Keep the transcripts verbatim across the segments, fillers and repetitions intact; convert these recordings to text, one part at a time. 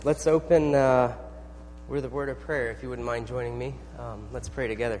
Let's open uh, with a word of prayer, if you wouldn't mind joining me. Um, let's pray together.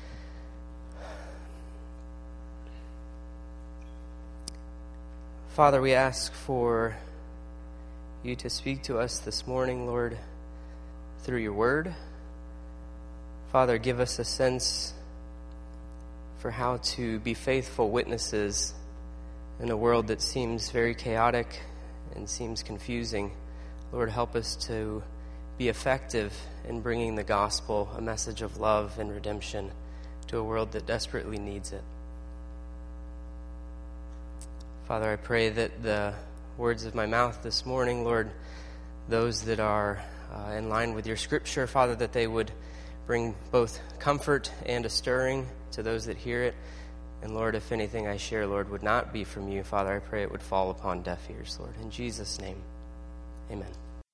Father, we ask for you to speak to us this morning, Lord, through your word. Father, give us a sense for how to be faithful witnesses in a world that seems very chaotic and seems confusing. Lord, help us to be effective in bringing the gospel, a message of love and redemption, to a world that desperately needs it. Father, I pray that the words of my mouth this morning, Lord, those that are uh, in line with your scripture, Father, that they would bring both comfort and a stirring to those that hear it. And Lord, if anything I share, Lord, would not be from you, Father, I pray it would fall upon deaf ears, Lord. In Jesus' name, amen.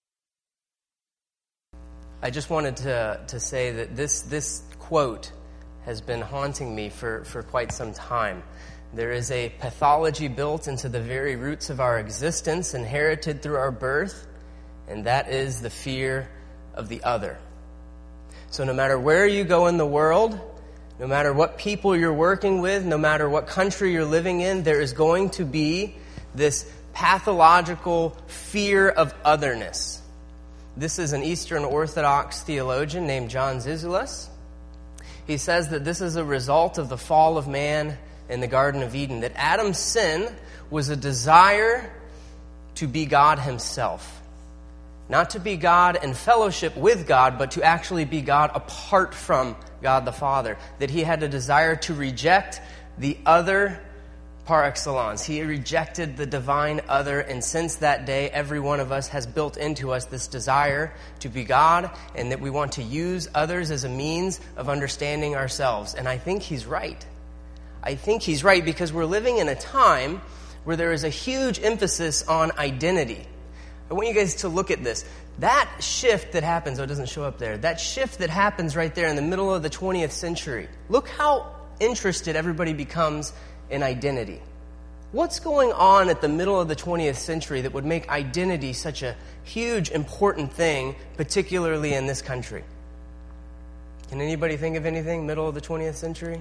I just wanted to, to say that this, this quote has been haunting me for, for quite some time. There is a pathology built into the very roots of our existence, inherited through our birth, and that is the fear of the other. So no matter where you go in the world, no matter what people you're working with, no matter what country you're living in, there is going to be this pathological fear of otherness. This is an Eastern Orthodox theologian named John Zizilas. He says that this is a result of the fall of man in the Garden of Eden, that Adam's sin was a desire to be God himself. Not to be God in fellowship with God, but to actually be God apart from God the Father. That he had a desire to reject the other par excellence. He rejected the divine other, and since that day, every one of us has built into us this desire to be God, and that we want to use others as a means of understanding ourselves. And I think he's right. I think he's right because we're living in a time where there is a huge emphasis on identity. I want you guys to look at this. That shift that happens, oh, it doesn't show up there. That shift that happens right there in the middle of the twentieth century. Look how interested everybody becomes in identity. What's going on at the middle of the twentieth century that would make identity such a huge, important thing, particularly in this country? Can anybody think of anything middle of the twentieth century?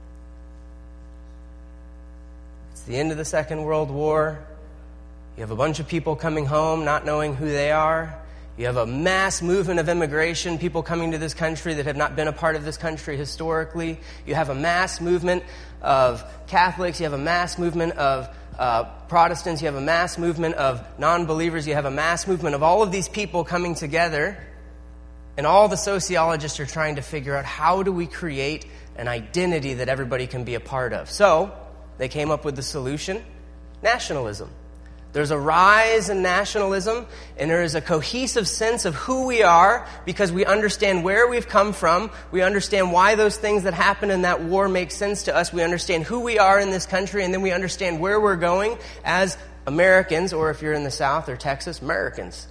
It's the end of the Second World War. You have a bunch of people coming home not knowing who they are. You have a mass movement of immigration, people coming to this country that have not been a part of this country historically. You have a mass movement of Catholics. You have a mass movement of uh, Protestants. You have a mass movement of non-believers. You have a mass movement of all of these people coming together. And all the sociologists are trying to figure out, how do we create an identity that everybody can be a part of? So they came up with the solution: nationalism. There's a rise in nationalism, and there is a cohesive sense of who we are because we understand where we've come from. We understand why those things that happened in that war make sense to us. We understand who we are in this country, and then we understand where we're going as Americans, or if you're in the South or Texas, Americans.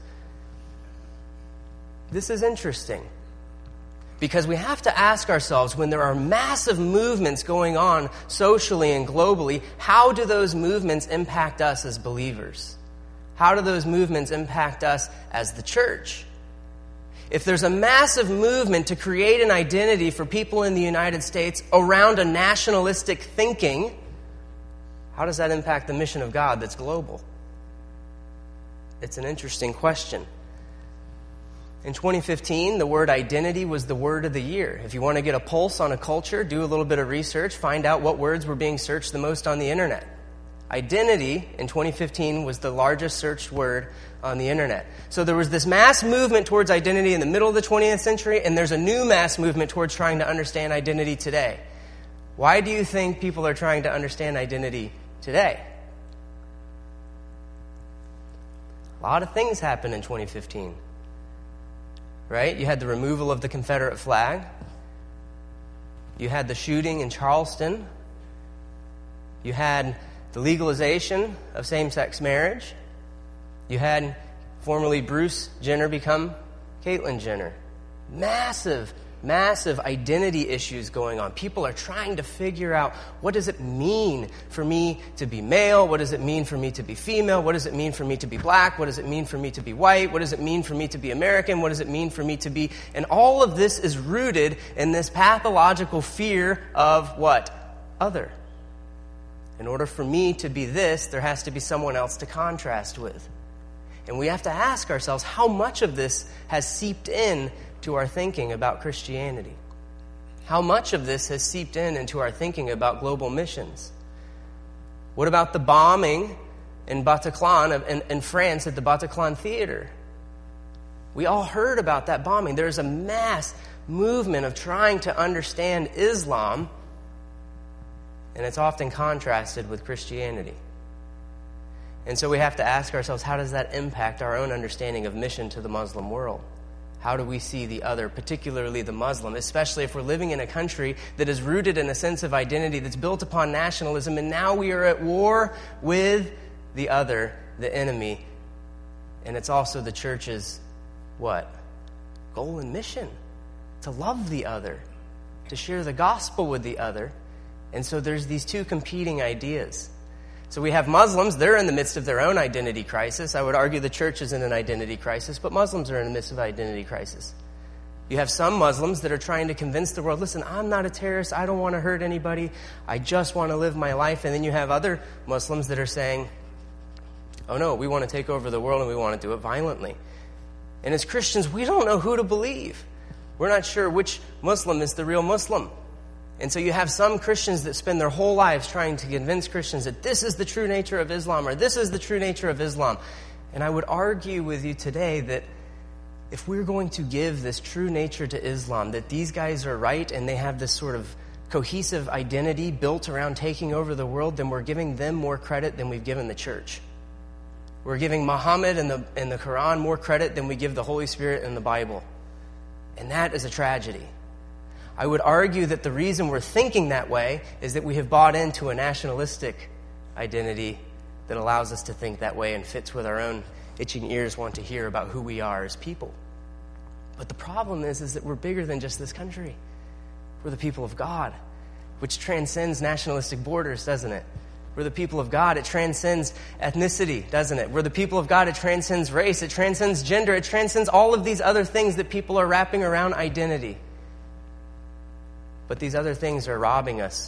This is interesting because we have to ask ourselves, when there are massive movements going on socially and globally, how do those movements impact us as believers? How do those movements impact us as the church? If there's a massive movement to create an identity for people in the United States around a nationalistic thinking, how does that impact the mission of God that's global? It's an interesting question. In twenty fifteen, the word identity was the word of the year. If you want to get a pulse on a culture, do a little bit of research, find out what words were being searched the most on the internet. Identity in twenty fifteen was the largest searched word on the internet. So there was this mass movement towards identity in the middle of the twentieth century, and there's a new mass movement towards trying to understand identity today. Why do you think people are trying to understand identity today? A lot of things happened in twenty fifteen. Right? You had the removal of the Confederate flag. You had the shooting in Charleston. You had the legalization of same-sex marriage. You had formerly Bruce Jenner become Caitlyn Jenner. Massive massive identity issues going on. People are trying to figure out, what does it mean for me to be male? What does it mean for me to be female? What does it mean for me to be black? What does it mean for me to be white? What does it mean for me to be American? What does it mean for me to be... And all of this is rooted in this pathological fear of what? Other. In order for me to be this, there has to be someone else to contrast with. And we have to ask ourselves, how much of this has seeped in to our thinking about Christianity? How much of this has seeped in into our thinking about global missions? What about the bombing in Bataclan, in, in France, at the Bataclan Theater? We all heard about that bombing. There's a mass movement of trying to understand Islam, and it's often contrasted with Christianity. And so we have to ask ourselves, how does that impact our own understanding of mission to the Muslim world? How do we see the other, particularly the Muslim, especially if we're living in a country that is rooted in a sense of identity that's built upon nationalism, and now we are at war with the other, the enemy. And it's also the church's, what? Goal and mission. To love the other. To share the gospel with the other. And so there's these two competing ideas. So we have Muslims, they're in the midst of their own identity crisis. I would argue the church is in an identity crisis, but Muslims are in the midst of identity crisis. You have some Muslims that are trying to convince the world, listen, I'm not a terrorist, I don't want to hurt anybody, I just want to live my life. And then you have other Muslims that are saying, oh no, we want to take over the world and we want to do it violently. And as Christians, we don't know who to believe. We're not sure which Muslim is the real Muslim. And so you have some Christians that spend their whole lives trying to convince Christians that this is the true nature of Islam, or this is the true nature of Islam. And I would argue with you today that if we're going to give this true nature to Islam, that these guys are right and they have this sort of cohesive identity built around taking over the world, then we're giving them more credit than we've given the church. We're giving Muhammad and the, and the Quran more credit than we give the Holy Spirit and the Bible. And that is a tragedy. I would argue that the reason we're thinking that way is that we have bought into a nationalistic identity that allows us to think that way and fits with our own itching ears want to hear about who we are as people. But the problem is, is that we're bigger than just this country. We're the people of God, which transcends nationalistic borders, doesn't it? We're the people of God. It transcends ethnicity, doesn't it? We're the people of God. It transcends race. It transcends gender. It transcends all of these other things that people are wrapping around identity. But these other things are robbing us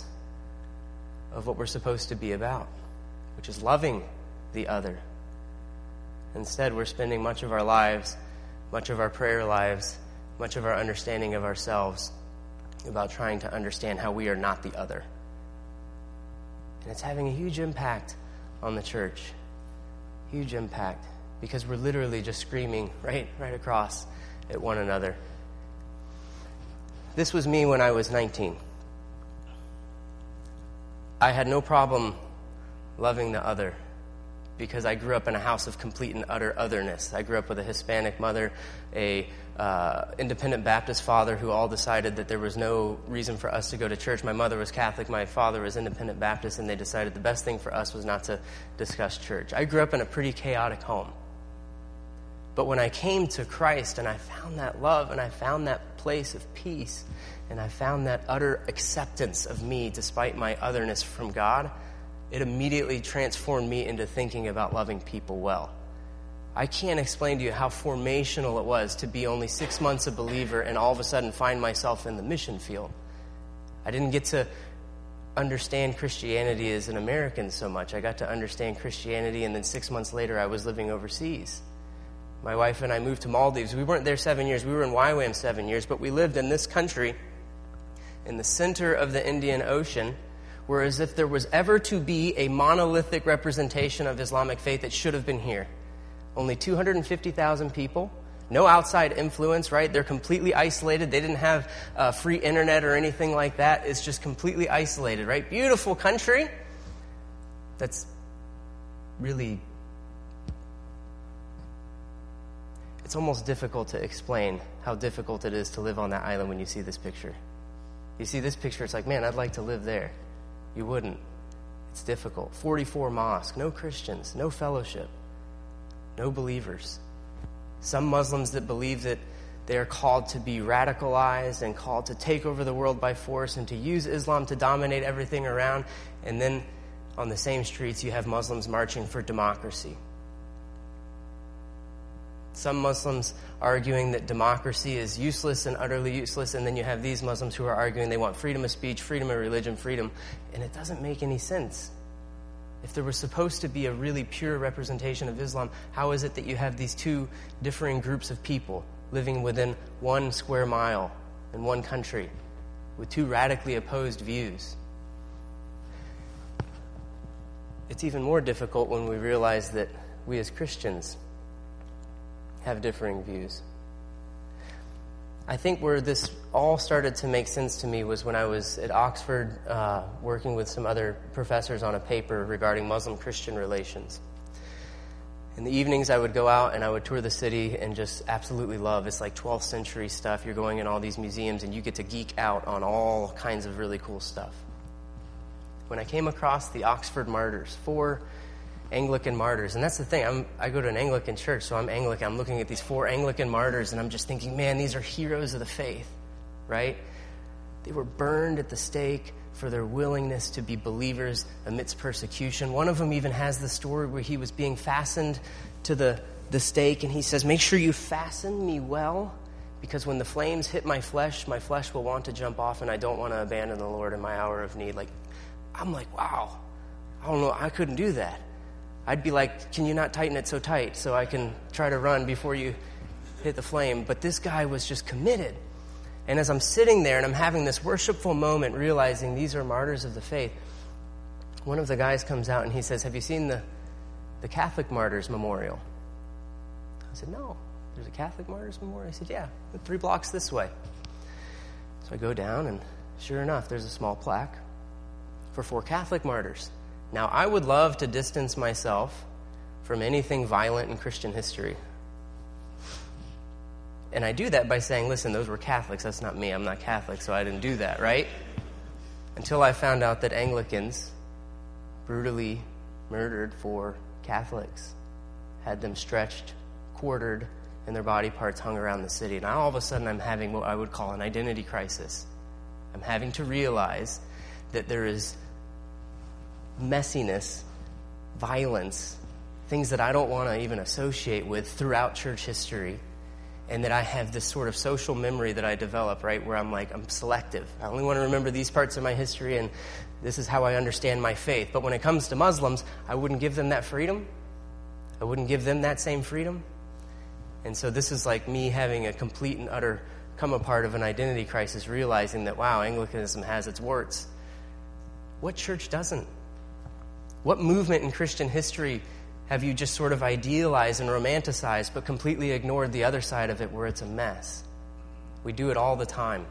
of what we're supposed to be about, which is loving the other. Instead, we're spending much of our lives, much of our prayer lives, much of our understanding of ourselves about trying to understand how we are not the other. And it's having a huge impact on the church. Huge impact. Because we're literally just screaming right, right across at one another. This was me when I was nineteen. I had no problem loving the other because I grew up in a house of complete and utter otherness. I grew up with a Hispanic mother, a uh, independent Baptist father who all decided that there was no reason for us to go to church. My mother was Catholic, my father was independent Baptist, and they decided the best thing for us was not to discuss church. I grew up in a pretty chaotic home. But when I came to Christ and I found that love and I found that place of peace and I found that utter acceptance of me despite my otherness from God, it immediately transformed me into thinking about loving people well. I can't explain to you how formational it was to be only six months a believer and all of a sudden find myself in the mission field. I didn't get to understand Christianity as an American so much. I got to understand Christianity, and then six months later I was living overseas. My wife and I moved to Maldives. We weren't there seven years. We were in Y WAM seven years, but we lived in this country in the center of the Indian Ocean, where as if there was ever to be a monolithic representation of Islamic faith, it should have been here. Only two hundred fifty thousand people, no outside influence, right? They're completely isolated. They didn't have uh, free internet or anything like that. It's just completely isolated, right? Beautiful country that's really... It's almost difficult to explain how difficult it is to live on that island when you see this picture. You see this picture, it's like, man, I'd like to live there. You wouldn't. It's difficult. forty-four mosques, no Christians, no fellowship, no believers. Some Muslims that believe that They are called to be radicalized and called to take over the world by force and to use Islam to dominate everything around. And then on the same streets, you have Muslims marching for democracy. Some Muslims arguing that democracy is useless and utterly useless, and then you have these Muslims who are arguing they want freedom of speech, freedom of religion, freedom, and it doesn't make any sense. If there was supposed to be a really pure representation of Islam, how is it that you have these two differing groups of people living within one square mile in one country with two radically opposed views? It's even more difficult when we realize that we as Christians have differing views. I think where this all started to make sense to me was when I was at Oxford uh, working with some other professors on a paper regarding Muslim-Christian relations. In the evenings, I would go out and I would tour the city and just absolutely love. It's like twelfth century stuff. You're going in all these museums and you get to geek out on all kinds of really cool stuff. When I came across the Oxford Martyrs, four Anglican martyrs. And that's the thing. I'm, I go to an Anglican church, so I'm Anglican. I'm looking at these four Anglican martyrs, and I'm just thinking, man, these are heroes of the faith, right? They were burned at the stake for their willingness to be believers amidst persecution. One of them even has the story where he was being fastened to the, the stake, and he says, make sure you fasten me well, because when the flames hit my flesh, my flesh will want to jump off, and I don't want to abandon the Lord in my hour of need. Like, I'm like, wow, I don't know, I couldn't do that. I'd be like, can you not tighten it so tight so I can try to run before you hit the flame? But this guy was just committed. And as I'm sitting there and I'm having this worshipful moment, realizing these are martyrs of the faith, one of the guys comes out and he says, have you seen the, the Catholic Martyrs Memorial? I said, no. There's a Catholic Martyrs Memorial? He said, yeah, three blocks this way. So I go down, and sure enough, there's a small plaque for four Catholic martyrs. Now, I would love to distance myself from anything violent in Christian history. And I do that by saying, listen, those were Catholics. That's not me. I'm not Catholic, so I didn't do that, right? Until I found out that Anglicans brutally murdered four Catholics, had them stretched, quartered, and their body parts hung around the city. Now, all of a sudden, I'm having what I would call an identity crisis. I'm having to realize that there is messiness, violence, things that I don't want to even associate with throughout church history, and that I have this sort of social memory that I develop, right, where I'm like, I'm selective. I only want to remember these parts of my history, and this is how I understand my faith. But when it comes to Muslims, I wouldn't give them that freedom. I wouldn't give them that same freedom. And so this is like me having a complete and utter come apart of an identity crisis, realizing that, wow, Anglicanism has its warts. What church doesn't? What movement in Christian history have you just sort of idealized and romanticized but completely ignored the other side of it where it's a mess? We do it all the time.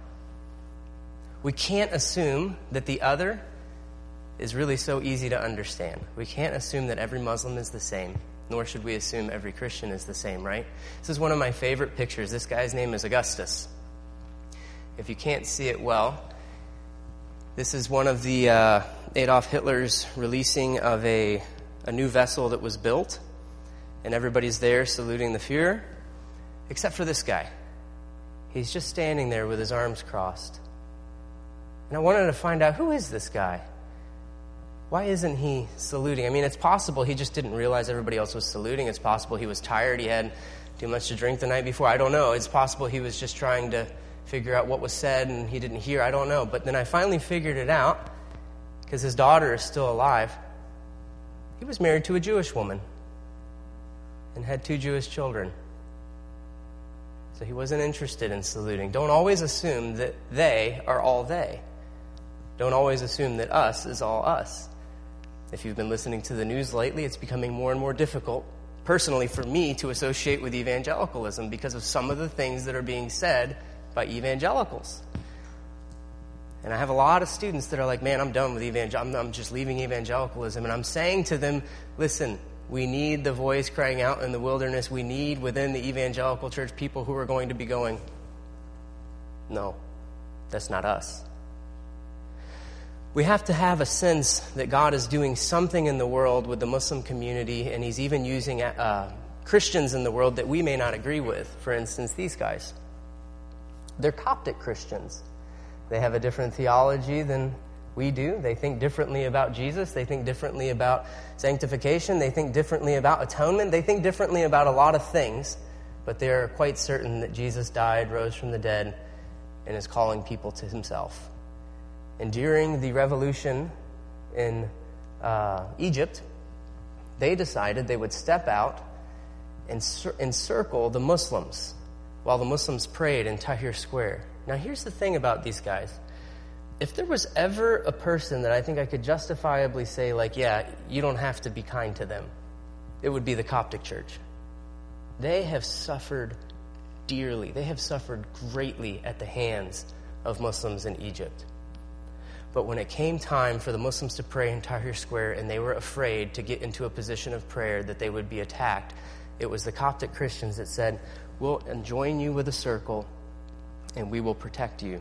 We can't assume that the other is really so easy to understand. We can't assume that every Muslim is the same, nor should we assume every Christian is the same, right? This is one of my favorite pictures. This guy's name is Augustus. If you can't see it well, this is one of the uh, Adolf Hitler's releasing of a, a new vessel that was built, and everybody's there saluting the Fuhrer, except for this guy. He's just standing there with his arms crossed. And I wanted to find out, who is this guy? Why isn't he saluting? I mean, it's possible he just didn't realize everybody else was saluting. It's possible he was tired. He had too much to drink the night before. I don't know. It's possible he was just trying to figure out what was said and he didn't hear. I don't know. But then I finally figured it out because his daughter is still alive. He was married to a Jewish woman and had two Jewish children. So he wasn't interested in saluting. Don't always assume that they are all they. Don't always assume that us is all us. If you've been listening to the news lately, it's becoming more and more difficult, personally for me, to associate with evangelicalism because of some of the things that are being said by evangelicals. And I have a lot of students that are like, man, I'm done with evangel. I'm, I'm just leaving evangelicalism. And I'm saying to them, listen, we need the voice crying out in the wilderness. We need within the evangelical church people who are going to be going, no, that's not us. We have to have a sense that God is doing something in the world with the Muslim community, and he's even using uh, Christians in the world that we may not agree with. For instance, these guys. They're Coptic Christians. They have a different theology than we do. They think differently about Jesus. They think differently about sanctification. They think differently about atonement. They think differently about a lot of things, but they're quite certain that Jesus died, rose from the dead, and is calling people to himself. And during the revolution in uh, Egypt, they decided they would step out and cir- encircle the Muslims while the Muslims prayed in Tahrir Square. Now, here's the thing about these guys. If there was ever a person that I think I could justifiably say, like, yeah, you don't have to be kind to them, it would be the Coptic Church. They have suffered dearly. They have suffered greatly at the hands of Muslims in Egypt. But when it came time for the Muslims to pray in Tahrir Square and they were afraid to get into a position of prayer that they would be attacked, it was the Coptic Christians that said, we'll join you with a circle and we will protect you.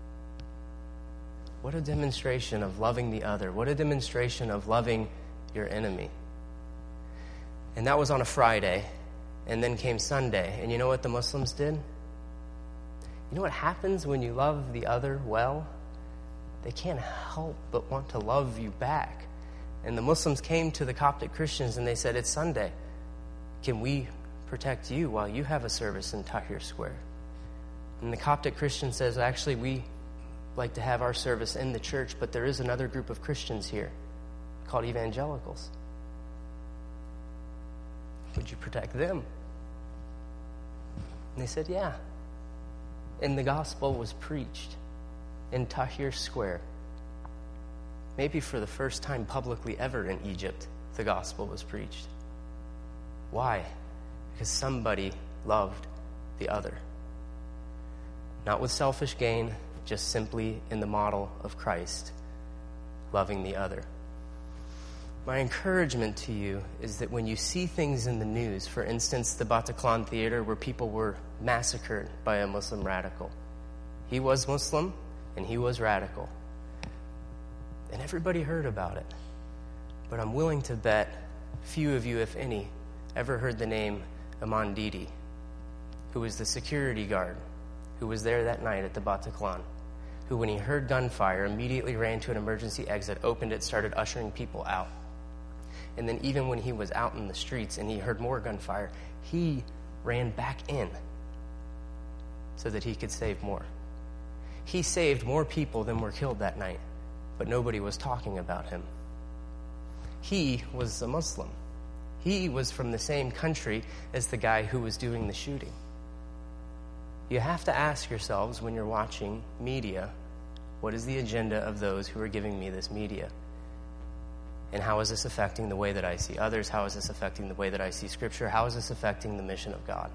What a demonstration of loving the other. What a demonstration of loving your enemy. And that was on a Friday. And then came Sunday. And you know what the Muslims did? You know what happens when you love the other well? They can't help but want to love you back. And the Muslims came to the Coptic Christians and they said, it's Sunday. Can we protect you while you have a service in Tahrir Square? And the Coptic Christian says, actually, we like to have our service in the church, but there is another group of Christians here called evangelicals. Would you protect them? And they said, yeah. And the gospel was preached in Tahrir Square. Maybe for the first time publicly ever in Egypt, the gospel was preached. Why? Because somebody loved the other. Not with selfish gain, just simply in the model of Christ, loving the other. My encouragement to you is that when you see things in the news, for instance, the Bataclan Theater where people were massacred by a Muslim radical. He was Muslim and he was radical. And everybody heard about it. But I'm willing to bet few of you, if any, ever heard the name Aman Didi, who was the security guard who was there that night at the Bataclan, who, when he heard gunfire, immediately ran to an emergency exit, opened it, started ushering people out. And then even when he was out in the streets and he heard more gunfire, he ran back in so that he could save more. He saved more people than were killed that night, but nobody was talking about him. He was a Muslim. He was from the same country as the guy who was doing the shooting. You have to ask yourselves when you're watching media, what is the agenda of those who are giving me this media? And how is this affecting the way that I see others? How is this affecting the way that I see Scripture? How is this affecting the mission of God?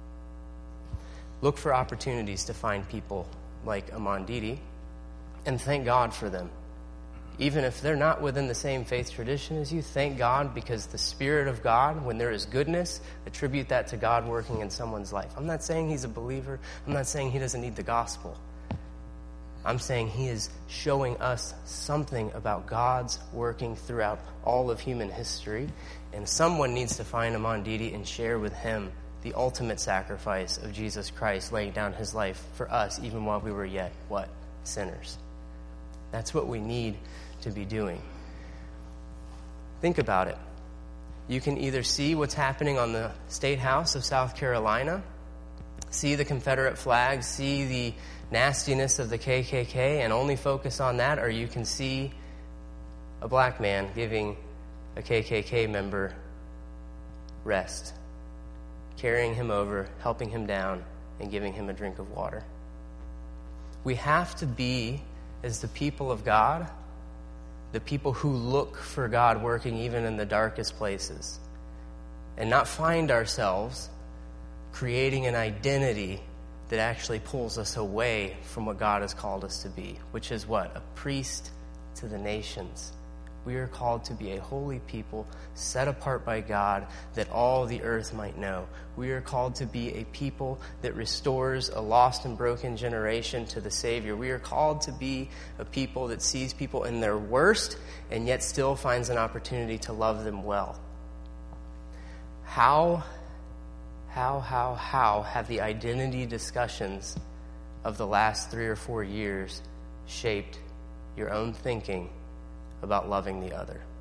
Look for opportunities to find people like Aman Didi and thank God for them. Even if they're not within the same faith tradition as you, thank God, because the Spirit of God, when there is goodness, attribute that to God working in someone's life. I'm not saying he's a believer. I'm not saying he doesn't need the gospel. I'm saying he is showing us something about God's working throughout all of human history, and someone needs to find Aman Didi and share with him the ultimate sacrifice of Jesus Christ laying down his life for us, even while we were yet, what? Sinners. That's what we need to be doing. Think about it. You can either see what's happening on the State House of South Carolina, see the Confederate flag, see the nastiness of the K K K, and only focus on that, or you can see a black man giving a K K K member rest, carrying him over, helping him down, and giving him a drink of water. We have to be, as the people of God, the people who look for God working even in the darkest places, and not find ourselves creating an identity that actually pulls us away from what God has called us to be, which is what? A priest to the nations. We are called to be a holy people, set apart by God, that all the earth might know. We are called to be a people that restores a lost and broken generation to the Savior. We are called to be a people that sees people in their worst and yet still finds an opportunity to love them well. How, how, how, how have the identity discussions of the last three or four years shaped your own thinking about loving the other?